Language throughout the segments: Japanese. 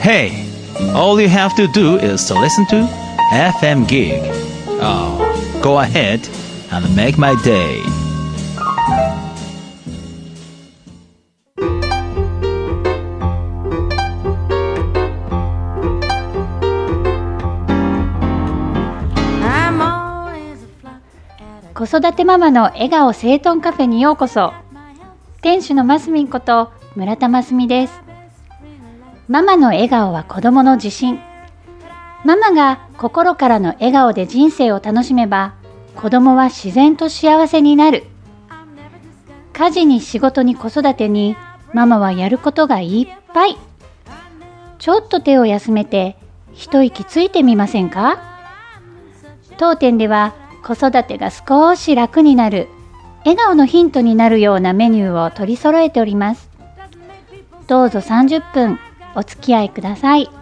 Hey, all you have to do is to listen to FM Gig. Oh, go ahead and make my day. 子育てママの笑顔整頓カフェにようこそ。店主のますみんこと村田ますみです。ママの笑顔は子供の自信。ママが心からの笑顔で人生を楽しめば、子供は自然と幸せになる。家事に仕事に子育てに、ママはやることがいっぱい。ちょっと手を休めて一息ついてみませんか？当店では子育てが少し楽になる、笑顔のヒントになるようなメニューを取り揃えております。どうぞ30分お付き合いください。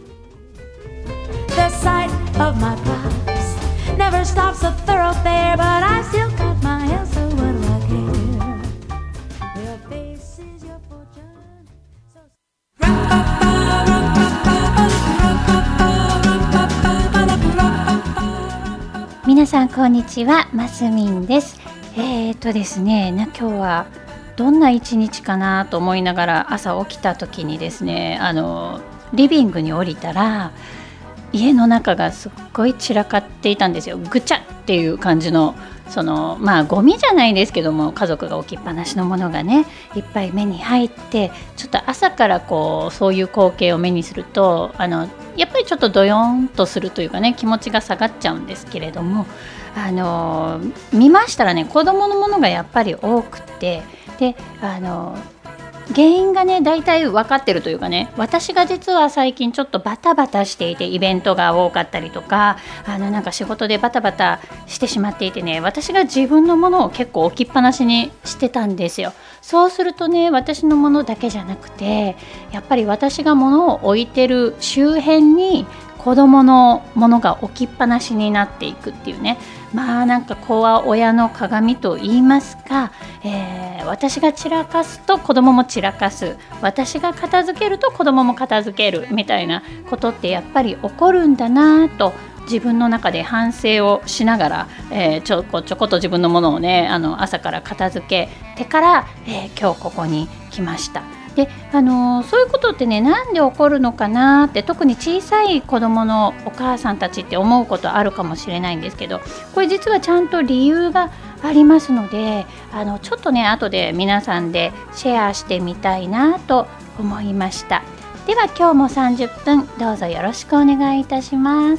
皆さんこんにちは、ますみんです。ですね、今日はどんな一日かなと思いながら朝起きた時にですね、リビングに降りたら家の中がすっごい散らかっていたんですよ。ぐちゃっていう感じのゴミじゃないですけども、家族が置きっぱなしのものがねいっぱい目に入って、ちょっと朝からそういう光景を目にするとやっぱりちょっとドヨンとするというかね、気持ちが下がっちゃうんですけれども、見ましたらね、子供のものがやっぱり多くて、で原因がね大体分かってるというかね、私が実は最近ちょっとバタバタしていて、イベントが多かったりとか、なんか仕事でバタバタしてしまっていてね、私が自分のものを結構置きっぱなしにしてたんですよ。そうするとね、私のものだけじゃなくて、やっぱり私が物を置いてる周辺に子供のものが置きっぱなしになっていくっていうね、なんか子は親の鏡と言いますか、私が散らかすと子供も散らかす、私が片付けると子供も片付けるみたいなことってやっぱり起こるんだなと、自分の中で反省をしながら、ちょこちょこと自分のものをね朝から片付けてから、今日ここに来ました。でそういうことってね、なんで起こるのかなって、特に小さい子どものお母さんたちって思うことあるかもしれないんですけど、これ実はちゃんと理由がありますので、ちょっとね後で皆さんでシェアしてみたいなと思いました。では今日も30分どうぞよろしくお願いいたします。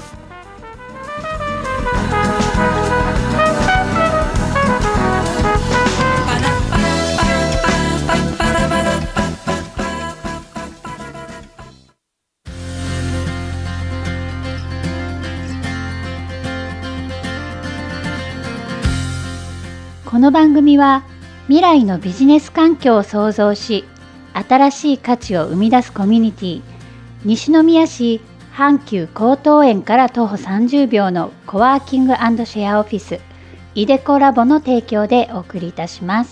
この番組は未来のビジネス環境を創造し、新しい価値を生み出すコミュニティ、西宮市阪急江東園から徒歩30秒のコワーキング&シェアオフィスイデコラボの提供でお送りいたします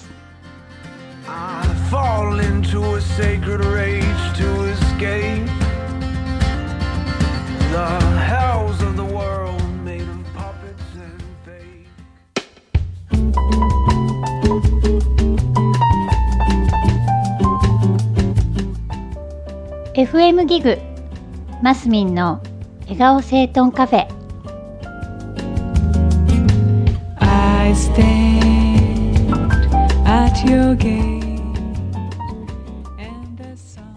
。FM ギグマスミンの笑顔整頓カフェ。 I stand at your gate and a song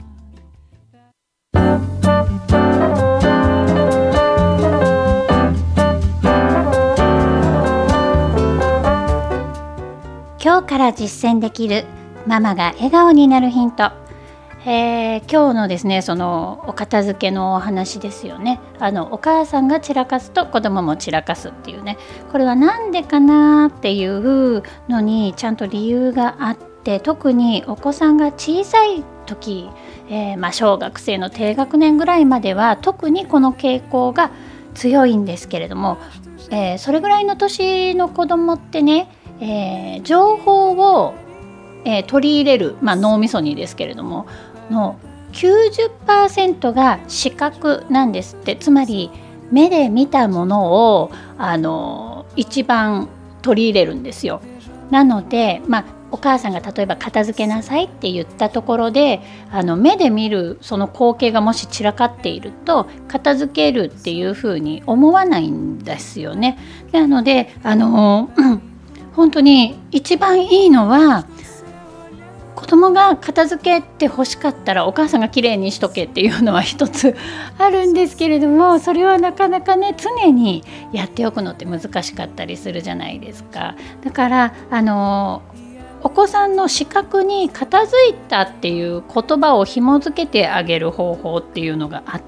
今日から実践できるママが笑顔になるヒント。今日のですね、そのお片付けのお話ですよね。お母さんが散らかすと子供も散らかすっていうね、これはなんでかなっていうのにちゃんと理由があって、特にお子さんが小さい時、小学生の低学年ぐらいまでは特にこの傾向が強いんですけれども、それぐらいの年の子供ってね、情報を取り入れる、脳みそにですけれどもの 90% が視覚なんですって。つまり目で見たものを一番取り入れるんですよ。なので、お母さんが例えば片付けなさいって言ったところで目で見るその光景がもし散らかっていると片付けるっていうふうに思わないんですよね。なので本当に一番いいのは子供が片付けて欲しかったらお母さんがきれいにしとけっていうのは一つあるんですけれども、それはなかなかね常にやっておくのって難しかったりするじゃないですか。だからお子さんの視覚に片付いたっていう言葉を紐付けてあげる方法っていうのがあって、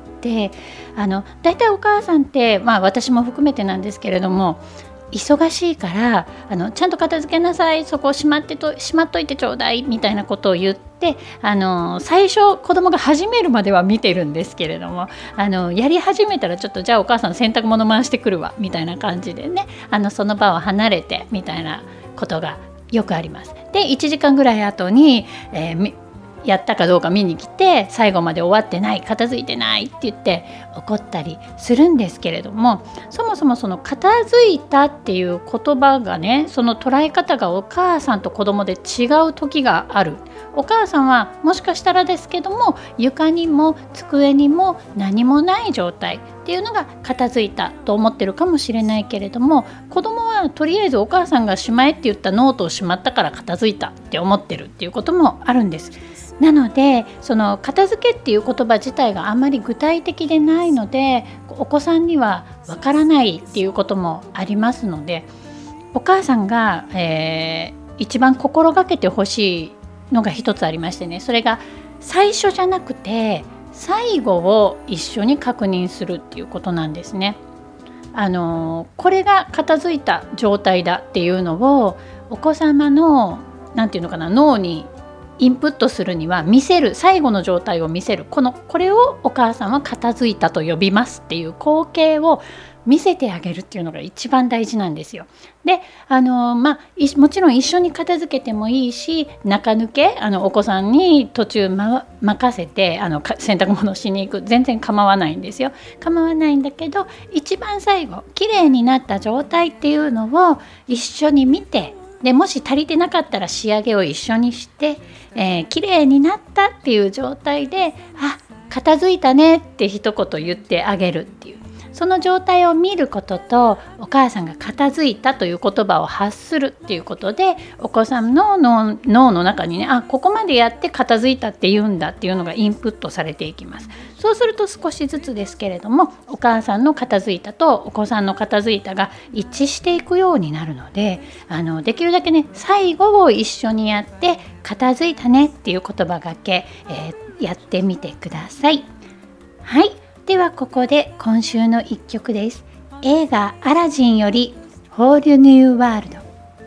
だいたいお母さんって、私も含めてなんですけれども忙しいからちゃんと片付けなさい、そこをしまっといてちょうだいみたいなことを言って最初子供が始めるまでは見てるんですけれどもやり始めたらちょっとじゃあお母さん洗濯物回してくるわみたいな感じでねその場を離れてみたいなことがよくあります。で1時間ぐらい後に、やったかどうか見に来て最後まで終わってない、片付いてないって言って怒ったりするんですけれども、そもそもその片付いたっていう言葉がね、その捉え方がお母さんと子供で違う時がある。お母さんはもしかしたらですけども床にも机にも何もない状態っていうのが片付いたと思ってるかもしれないけれども、子供はとりあえずお母さんがしまえって言ったノートをしまったから片付いたって思ってるっていうこともあるんです。なのでその片付けっていう言葉自体があんまり具体的でないのでお子さんにはわからないっていうこともありますので、お母さんが、一番心がけてほしいのが一つありましてね、それが最初じゃなくて最後を一緒に確認するっていうことなんですね。これが片付いた状態だっていうのをお子様のなんていうのかな、脳にインプットするには見せる、最後の状態を見せる、これをお母さんは片付いたと呼びますっていう光景を見せてあげるっていうのが一番大事なんですよ。でもちろん一緒に片付けてもいいし、中抜けお子さんに途中、任せて洗濯物をしに行く、全然構わないんですよ。構わないんだけど一番最後きれいになった状態っていうのを一緒に見て、でもし足りてなかったら仕上げを一緒にして、きれいになったっていう状態で片付いたねって一言言ってあげるっていう、その状態を見ることとお母さんが片付いたという言葉を発するっていうことでお子さんの脳の中にね、ここまでやって片付いたって言うんだっていうのがインプットされていきます。そうすると少しずつですけれどもお母さんの片付いたとお子さんの片付いたが一致していくようになるのでできるだけね最後を一緒にやって片付いたねっていう言葉がけ、やってみてください。はい、ではここで今週の一曲です。映画アラジンより Whole New World。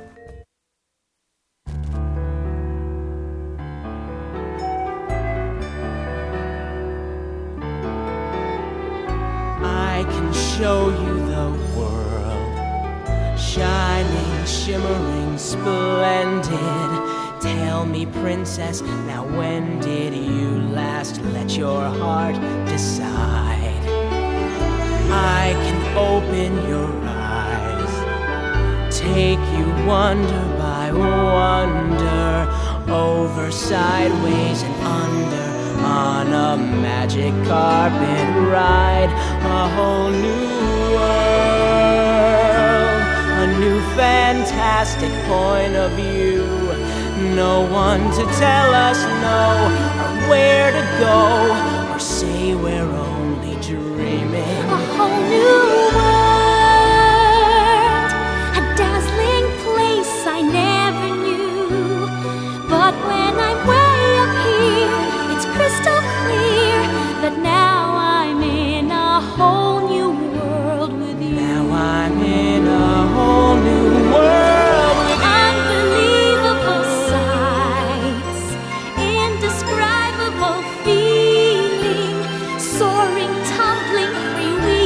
Show you the world, shining, shimmering, splendid. Tell me, princess, now when did you last let your heart decide? I can open your eyes, take you wonder by wonder, over, sideways, and under, on a magic carpet ride, a whole new world, a new fantastic point of view. No one to tell us no, or where to go, or say we're only dreaming. A whole new world, a dazzling place I never knew. But when I'm way up here, it's crystal clear that now I'm in a whole new world with you. Now I'm in a whole new world with you. Unbelievable sights, indescribable feeling, soaring, tumbling, freewheeling.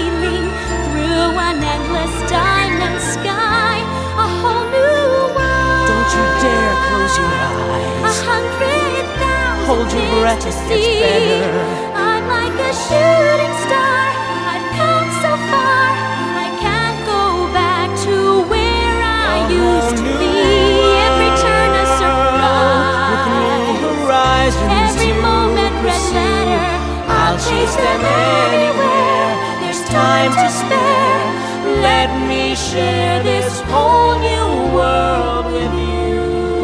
breath to it see. gets better. I'm like a shooting star. I've come so far. I can't go back to where I used to be. Every turn a surprise. With new horizons Every to moment red pursue. letter. I'll chase them anywhere. There's time to spare. Let me share this whole new world with you.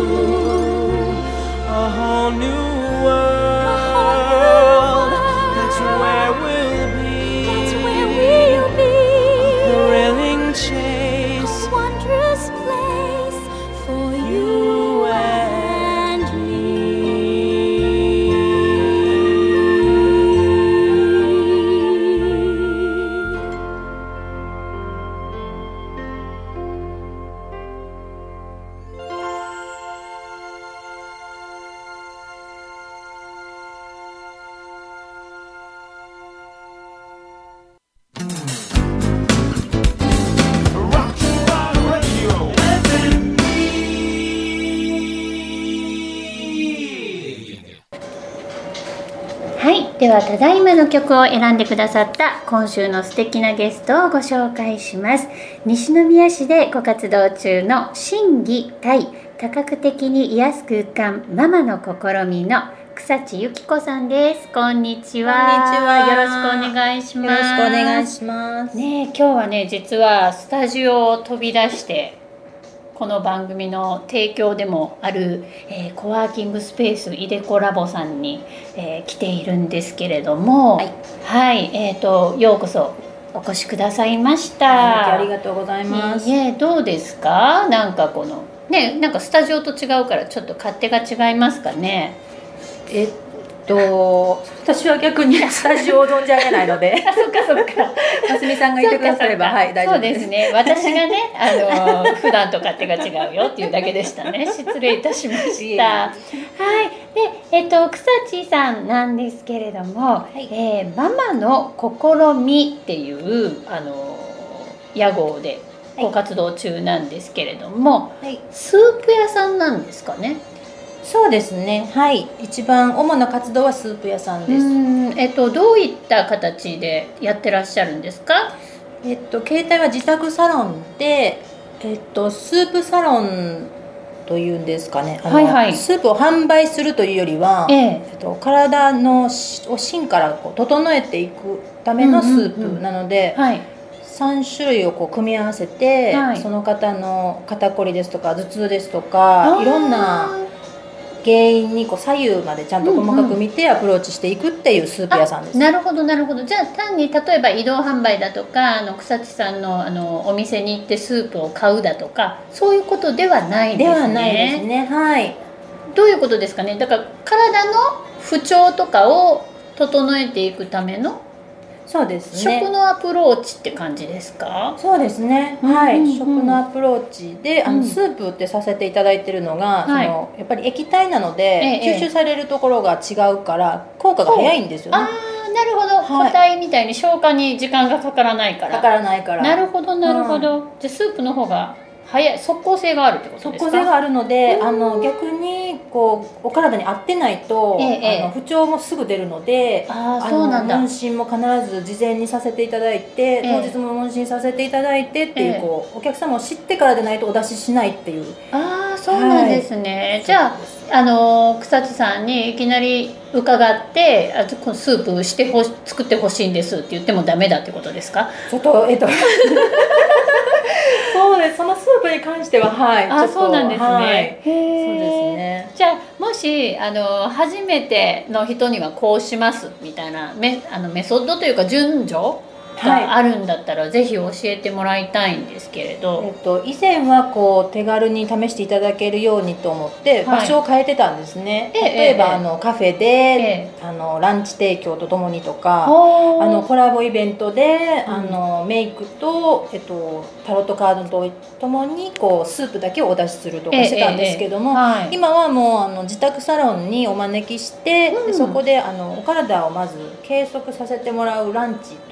A whole new world. That's where we'll be. That's where we'll be. Thrilling chase. A wondrous place for you and me. はい、ではただいまの曲を選んでくださった今週の素敵なゲストをご紹介します。西宮市でご活動中の心技体多角的に癒す空間ママの試みの草地由紀子さんです。こんにちは。 こんにちは。 よろしくお願いします。 よろしくお願いします。 ね、今日はね、実はスタジオを飛び出してこの番組の提供でもある、コワーキングスペースイデコラボさんに、来ているんですけれども、はい、ようこそお越しくださいました。 ありがとうございます。 どうですか？なんかこのね、なんかスタジオと違うからちょっと勝手が違いますかね。 私は逆にスタジオを存じ上げないのでそっかそっか。 ますみさんがいてくだされば、はい、大丈夫です。 そうですね。私がね、普段と勝手が違うよっていうだけでしたね。失礼いたしました。はい。で、草地さんなんですけれども、ママの試みっていう屋号でご活動中なんですけれども、スープ屋さんなんですかね。 そうですね。はい。一番主な活動はスープ屋さんです。 どういった形でやってらっしゃるんですか？ 携帯は自宅サロンで、スープサロンというんですかね。スープを販売するというよりは、体の芯からこう整えていくためのスープなので、3種類をこう組み合わせて、その方の肩こりですとか頭痛ですとかいろんな原因にこう左右までちゃんと細かく見てアプローチしていくっていうスープ屋さんです。 なるほどなるほど。じゃあ単に例えば移動販売だとか草地さんのお店に行ってスープを買うだとかそういうことではないですね。 ではないですね。はい。 どういうことですかね。だから体の不調とかを整えていくためのそうですね。 食のアプローチって感じですか？ そうですね。はい。食のアプローチでスープってさせていただいてるのが、やっぱり液体なので、吸収されるところが違うから効果が早いんですよね。 なるほど。固体みたいに消化に時間がかからないから。 かからないから。 なるほどなるほど。じゃあスープの方が早い即効性があるってことですか？ 即効性があるので、逆にこうお体に合ってないと、不調もすぐ出るので、 そうなんだ。 問診も必ず事前にさせていただいて、当日も問診させていただいてっていう、こうお客様を知ってからでないとお出ししないっていう。 そうなんですね。じゃあ草地さんにいきなり伺ってスープ作ってほしいんですって言ってもダメだってことですか？ ちょっとそうです。そのスープに関してはそうなんですね。 そうですね。 じゃあもし初めての人にはこうしますみたいなメソッドというか順序があるんだったら、ぜひ教えてもらいたいんですけれど、 以前はこう手軽に試していただけるようにと思って場所を変えてたんですね。例えばカフェで、ランチ提供とともにとか、コラボイベントで、メイクと、タロットカードとともにこうスープだけをお出しするとかしてたんですけども、今はもう自宅サロンにお招きして、そこでお体をまず計測させてもらうランチという名前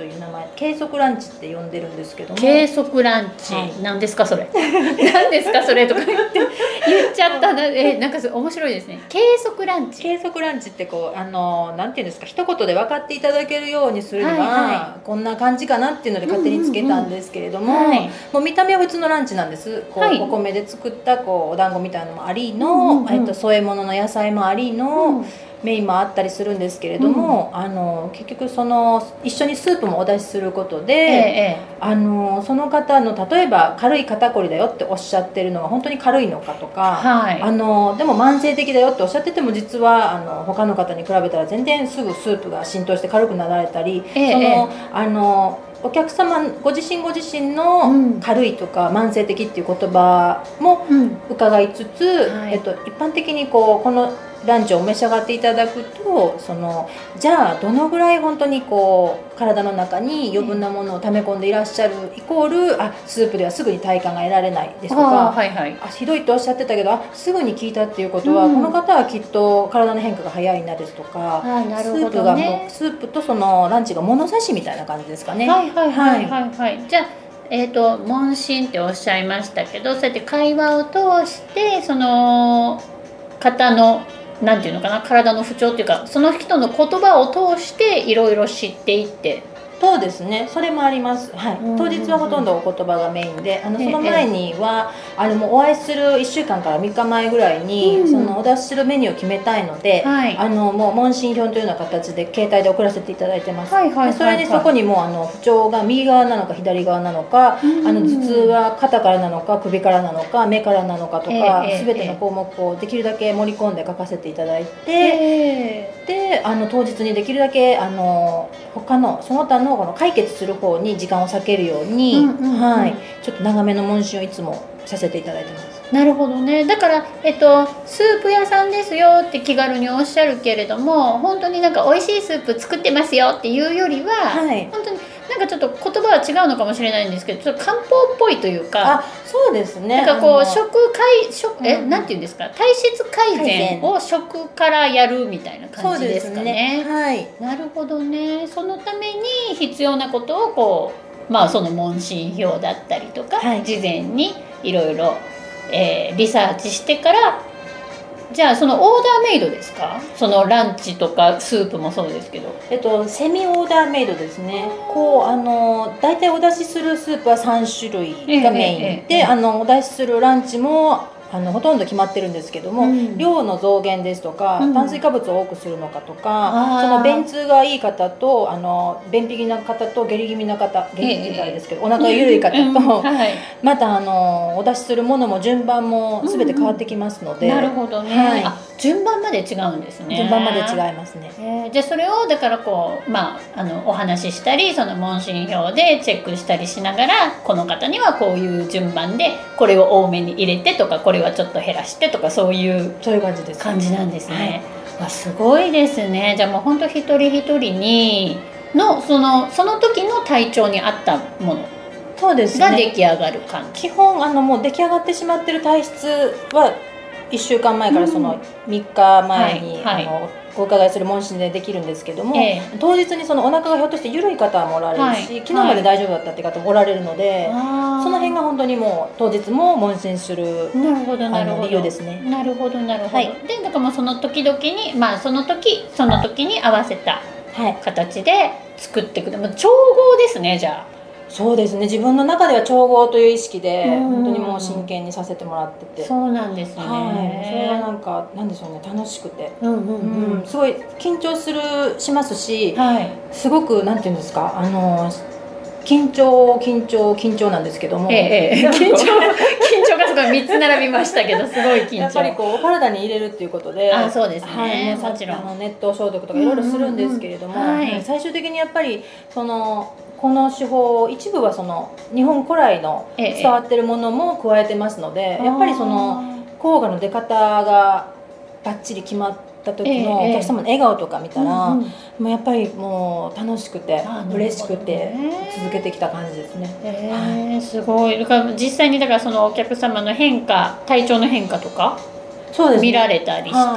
計測ランチって呼んでるんですけども。 計測ランチ、何ですかそれ何ですかそれとか言っちゃったなんか面白いですね。計測ランチ。 計測ランチってこうなんていうんですか、一言で分かっていただけるようにするには、こんな感じかなっていうので勝手につけたんですけれども、もう見た目は普通のランチなんです。こう、お米で作ったこうお団子みたいなのもありの、添え物の野菜もありの、メインもあったりするんですけれども、結局その一緒にスープもお出しすることで、その方の例えば軽い肩こりだよっておっしゃってるのは本当に軽いのかとか、でも慢性的だよっておっしゃってても実は他の方に比べたら全然すぐスープが浸透して軽くなられたり、お客様ご自身の軽いとか慢性的っていう言葉も伺いつつ、一般的にこのランチをお召し上がっていただくと、じゃあどのぐらい本当に体の中に余分なものを溜め込んでいらっしゃるイコールスープではすぐに体感が得られないですとか、ひどいとおっしゃってたけどすぐに効いたっていうことは、この方はきっと体の変化が早いなですとか、スープとそのランチが物差しみたいな感じですかね。 じゃあ問診っておっしゃいましたけど、そうやって会話を通してその方のなんていうのかな、体の不調っていうか、その人の言葉を通していろいろ知っていって。 そうですね、それもあります。当日はほとんどお言葉がメインで、その前にはもうお会いする1週間から3日前ぐらいに、そのお出しするメニューを決めたいので、もう問診票というような形で携帯で送らせていただいてます。それでそこにも不調が右側なのか左側なのか、頭痛は肩からなのか首からなのか目からなのかとか、全ての項目をできるだけ盛り込んで書かせていただいて、で当日にできるだけ他のその他のこの解決する方に時間を割けるように、ちょっと長めの問診をいつもさせていただいてます。 なるほどね。だから、スープ屋さんですよって気軽におっしゃるけれども、本当になんか美味しいスープ作ってますよっていうよりは、本当になんかちょっと言葉は違うのかもしれないんですけど、ちょっと漢方っぽいというか、 そうですね。 なんかなんていうんですか、体質改善を食からやるみたいな感じですかね。なるほどね。そのために必要なことをその問診票だったりとか、事前にいろいろリサーチしてから、じゃあそのオーダーメイドですか？そのランチとかスープもそうですけど、 セミオーダーメイドですね。大体お出しするスープは3種類がメインで、お出しするランチもほとんど決まってるんですけども、量の増減ですとか、炭水化物を多くするのかとか、その便通がいい方と便秘気な方と下痢気味な方、下痢って言ったらあれですけど、お腹が緩い方と、またお出しするものも順番も全て変わってきますので。 なるほどね。順番まで違うんですね。 順番まで違いますね。 じゃあそれをだからお話ししたり、その問診票でチェックしたりしながら、この方にはこういう順番でこれを多めに入れてとか、これはちょっと減らしてとか、そういう感じなんですね。すごいですね。じゃあもう本当一人一人にその時の体調に合ったものが出来上がる感じ。 基本もう出来上がってしまってる体質は1週間前からその3日前にお伺いする問診でできるんですけども、当日にそのお腹がひょっとして緩い方もおられるし、昨日まで大丈夫だったって方もおられるので、その辺が本当にもう当日も問診する理由ですね。 なるほどなるほど。でだからもうその時々に、その時に合わせた形で作っていく。調合ですね。じゃあそうですね、自分の中では調合という意識で本当にもう真剣にさせてもらってて。 そうなんですね。 それはなんでしょうね、楽しくて、すごい緊張しますし、すごくなんていうんですか、緊張なんですけども、 緊張がすごい3つ並びましたけど、すごい緊張。 やっぱりお体に入れるっていうことで、 そうですね、もちろん熱湯消毒とかいろいろするんですけれども、最終的にやっぱりこの手法、一部は日本古来の伝わってるものも加えてますので、やっぱり効果の出方がバッチリ決まった時のお客様の笑顔とか見たら、もうやっぱりもう楽しくて嬉しくて続けてきた感じですね。 すごい。だから実際にだからそのお客様の変化、体調の変化とか見られたりして、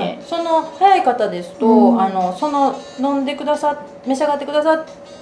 早い方ですと、召し上がってくださっ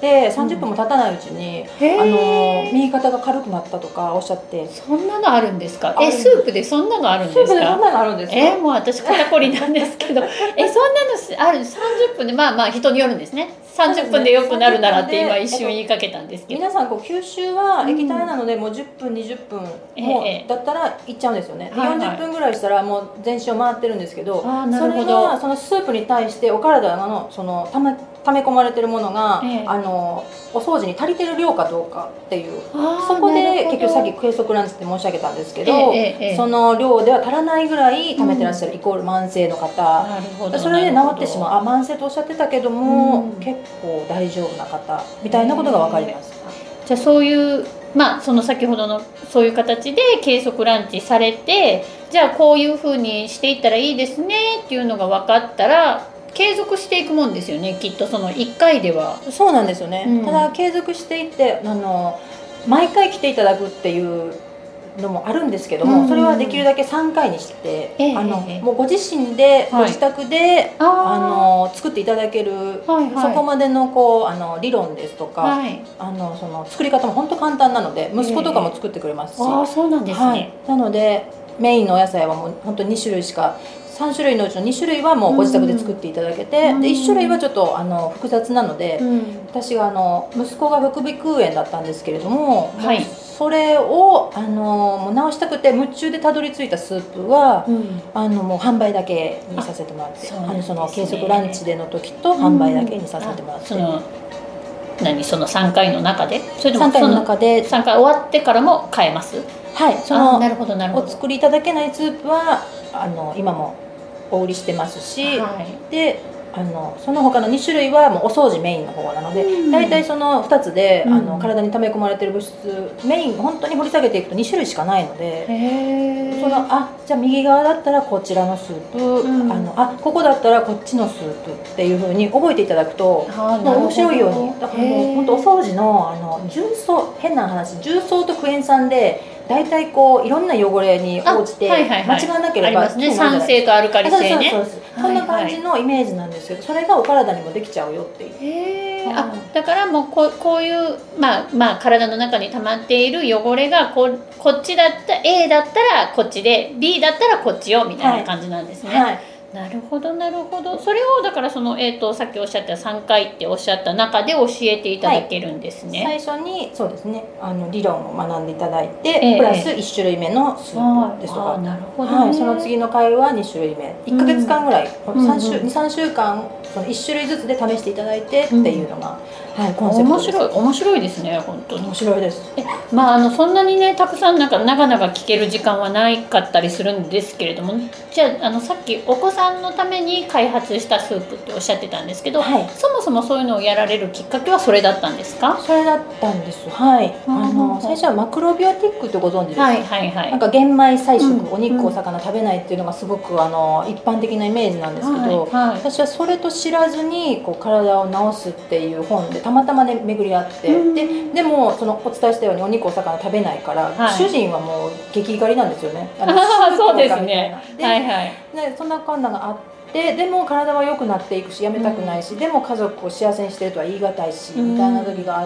で30分も経たないうちに右肩が軽くなったとかおっしゃって。 そんなのあるんですか？スープでそんなのあるんですか？ スープでそんなのあるんですよ。 もう私肩こりなんですけどそんなのある30分でまあ人によるんですね。30分で良くなるならって今一瞬言いかけたんですけど、 皆さん吸収は液体なのでもう10分20分もだったらいっちゃうんですよね。40分ぐらいしたらもう全身を回ってるんですけど、それがそのスープに対してお体のその溜め込まれてるものがお掃除に足りてる量かどうかっていう、そこで結局さっき計測ランチって申し上げたんですけど、その量では足らないぐらい溜めてらっしゃるイコール慢性の方、それで治ってしまう慢性とおっしゃってたけども結構大丈夫な方みたいなことが分かります。 じゃあそういうその先ほどのそういう形で計測ランチされて、じゃあこういうふうにしていったらいいですねっていうのが分かったら継続していくもんですよね、きっとその1回では。 そうなんですよね、ただ継続していって毎回来ていただくっていうのもあるんですけども、それはできるだけ3回にして、もうご自身でご自宅で、作っていただける、そこまでの理論ですとか、その作り方も本当簡単なので息子とかも作ってくれますし、 そうなんですね、 なのでメインのお野菜はもう本当に2種類しか3種類のうちの2種類はもうご自宅で作っていただけて、で1種類はちょっと複雑なので、私が息子が副鼻腔炎だったんですけれども、それをもう治したくて夢中でたどり着いたスープは、もう販売だけにさせてもらって、その計測ランチでの時と販売だけにさせてもらって。 その3回の中で、それでも 3回の中で 3回終わってからも買えます？ はい、そのなるほどなるほど。 お作りいただけないスープは今もお売りしてますし、でその他の2種類はもうお掃除メインの方なので、大体その2つで体に溜め込まれてる物質メイン本当に掘り下げていくと2種類しかないので、じゃあ右側だったらこちらのスープ、ここだったらこっちのスープっていう風に覚えていただくと面白いように。だからもう本当お掃除の重曹、変な話、重曹とクエン酸で大体いろんな汚れに応じて間違わなければ、 酸性とアルカリ性ね、 そんな感じのイメージなんですけど、それがお体にもできちゃうよっていう。 だからもうこういう体の中に溜まっている汚れがこっちだった A だったらこっちで B だったらこっちよみたいな感じなんですね。なるほどなるほど。それをだからそのさっきおっしゃった3回っておっしゃった中で教えていただけるんですね。 最初にそうですね、理論を学んでいただいて、プラス1種類目のスープですとか、 なるほどね、 その次の回は2種類目、1ヶ月間ぐらい、2,3 週間その1種類ずつで試していただいてっていうのが、コンセプトです。 面白いですね、本当に面白いです。 そんなにねたくさん長々聞ける時間はないかったりするんですけれども、じゃあさっきお子さんのために開発したスープっておっしゃってたんですけど、そもそもそういうのをやられるきっかけはそれだったんですか？ それだったんです。最初はマクロビオティックってご存知ですか？なんか玄米菜食、お肉お魚食べないっていうのがすごく一般的なイメージなんですけど、私はそれと知らずに体を治すっていう本でたまたまね巡り合って、でもそのお伝えしたようにお肉お魚食べないから、主人はもう激怒りなんですよね。 そうですね。 でそんなこんながあって、でも体は良くなっていくしやめたくないし、でも家族を幸せにしてるとは言い難いし、みたいな時があって、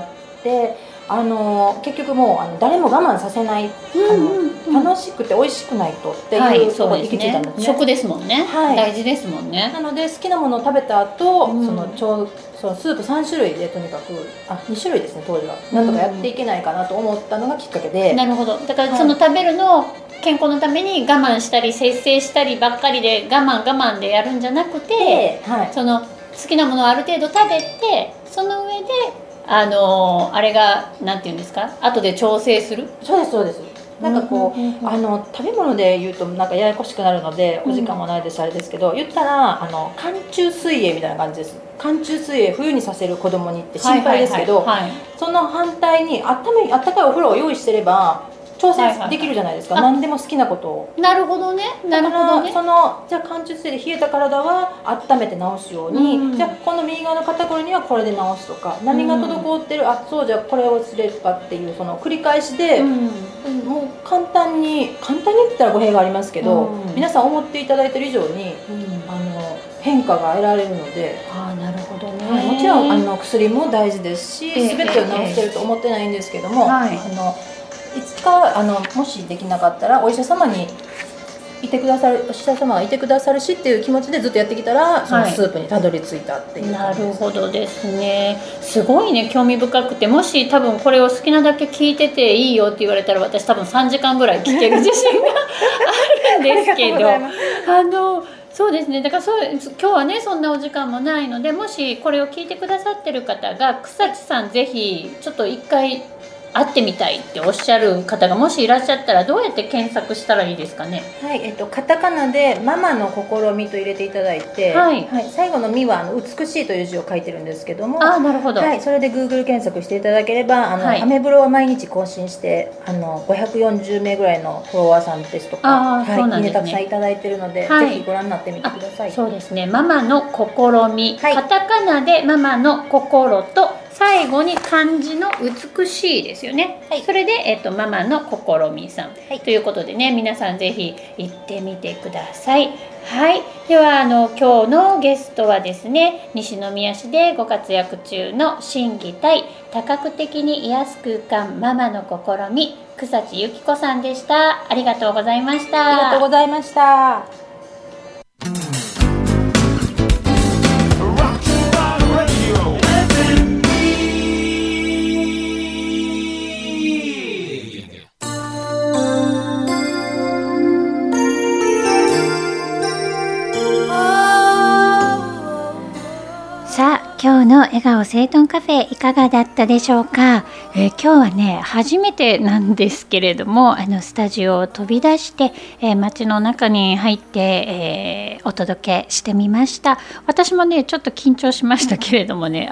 結局もう誰も我慢させない、楽しくて美味しくないとっていうところに行き着いたんですね。 食ですもんね、大事ですもんね。 なので好きなものを食べた後、そのスープ3種類でとにかく2種類ですね当時は、なんとかやっていけないかなと思ったのがきっかけで。 なるほど。だからその食べるのを健康のために我慢したり節制したりばっかりで我慢でやるんじゃなくて、その好きなものをある程度食べて、その上であれがなんていうんですか、後で調整する。 そうですそうです。なんか食べ物で言うとなんかややこしくなるのでお時間もないです、あれですけど、言ったら寒中水泳みたいな感じです。寒中水泳冬にさせる子供にって心配ですけど、その反対にあったかいお風呂を用意してれば調整できるじゃないですか、何でも好きなことを。 なるほどね、なるほどね。 じゃあ寒中水で冷えた体は温めて治すように、じゃあこの右側の肩こりにはこれで治すとか、何が滞ってる、そうじゃあこれをすればっていうその繰り返しで、もう簡単にって言ったら語弊がありますけど、皆さん思っていただいてる以上に、変化が得られるので。 なるほどね。 もちろん薬も大事ですし、全てを治してると思ってないんですけども、いつかもしできなかったらお医者様がいてくださるしっていう気持ちでずっとやってきたら、そのスープにたどり着いたっていう感じです。 なるほどですね。すごいね、興味深くて、もし多分これを好きなだけ聞いてていいよって言われたら、私多分3時間ぐらい聞ける自信があるんですけどそうですね、だから今日はねそんなお時間もないので、もしこれを聞いてくださってる方が、草地さんぜひちょっと一回会ってみたいっておっしゃる方がもしいらっしゃったら、どうやって検索したらいいですかね。 はい、カタカナでママの試みと入れていただいて、最後のみは美しいという字を書いてるんですけども、 なるほど、 それで Google 検索していただければ、アメブロは毎日更新して540名ぐらいのフォロワーさんですとか、いいねたくさんいただいてるので、ぜひご覧になってみてください。 そうですね、ママの試み、カタカナでママの心と最後に漢字の美しいですよね。それで、ママの試みさん、ということでね、皆さんぜひ行ってみてください。では今日のゲストはですね、西宮市でご活躍中の心技体多角的に癒す空間ママの試み、草地由紀子さんでした。ありがとうございました。 ありがとうございました。 今日の笑顔整頓カフェいかがだったでしょうか。今日はね初めてなんですけれども、スタジオを飛び出して、街の中に入って、お届けしてみました。私もねちょっと緊張しましたけれどもね、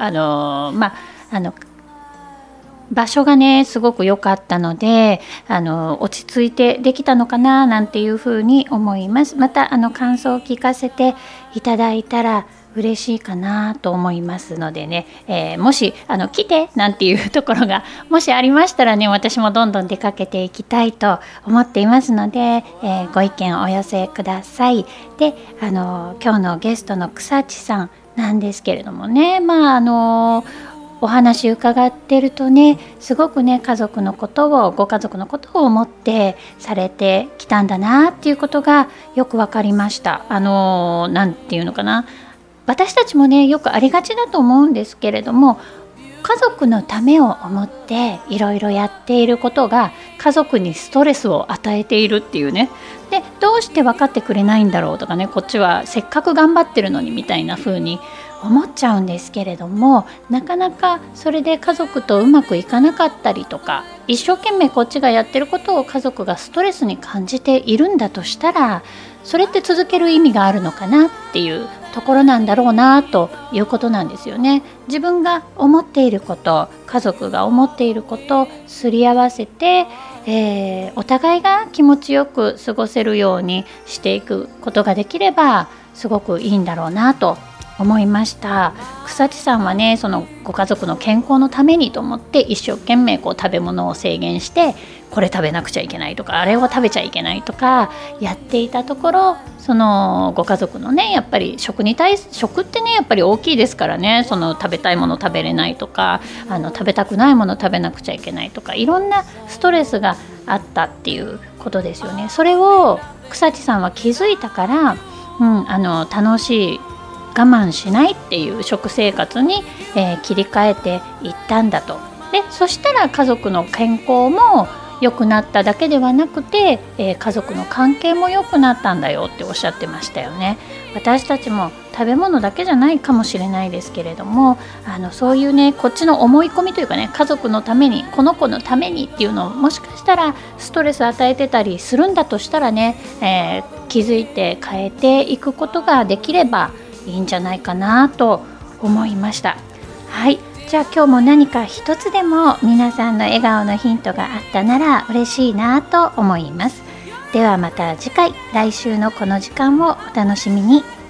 場所がねすごく良かったので、落ち着いてできたのかななんていうふうに思います。また感想を聞かせていただいたら嬉しいかなと思いますのでね、もし来てなんていうところがもしありましたらね、私もどんどん出かけていきたいと思っていますので、ご意見をお寄せください。で今日のゲストの草地さんなんですけれどもね、お話伺ってるとね、すごくねご家族のことを思ってされてきたんだなっていうことがよく分かりました。なんていうのかな、私たちもねよくありがちだと思うんですけれども、家族のためを思っていろいろやっていることが家族にストレスを与えているっていうね。でどうして分かってくれないんだろうとかね、こっちはせっかく頑張ってるのにみたいな風に思っちゃうんですけれども、なかなかそれで家族とうまくいかなかったりとか、一生懸命こっちがやってることを家族がストレスに感じているんだとしたら、それって続ける意味があるのかなっていうところなんだろうなということなんですよね。自分が思っていること、家族が思っていることをすり合わせて、お互いが気持ちよく過ごせるようにしていくことができればすごくいいんだろうなと思いました。草地さんはね、そのご家族の健康のためにと思って一生懸命食べ物を制限して、これ食べなくちゃいけないとか、あれを食べちゃいけないとかやっていたところ、そのご家族のねやっぱり食ってねやっぱり大きいですからね、その食べたいもの食べれないとか、食べたくないもの食べなくちゃいけないとか、いろんなストレスがあったっていうことですよね。それを草地さんは気づいたから、楽しい我慢しないっていう食生活に、切り替えていったんだと。でそしたら家族の健康も良くなっただけではなくて、家族の関係も良くなったんだよっておっしゃってましたよね。私たちも食べ物だけじゃないかもしれないですけれども、そういうねこっちの思い込みというかね、家族のためにこの子のためにっていうのをもしかしたらストレス与えてたりするんだとしたらね、気づいて変えていくことができればいいんじゃないかなと思いました。はい、じゃあ今日も何か一つでも皆さんの笑顔のヒントがあったなら嬉しいなと思います。ではまた次回、来週のこの時間をお楽しみに。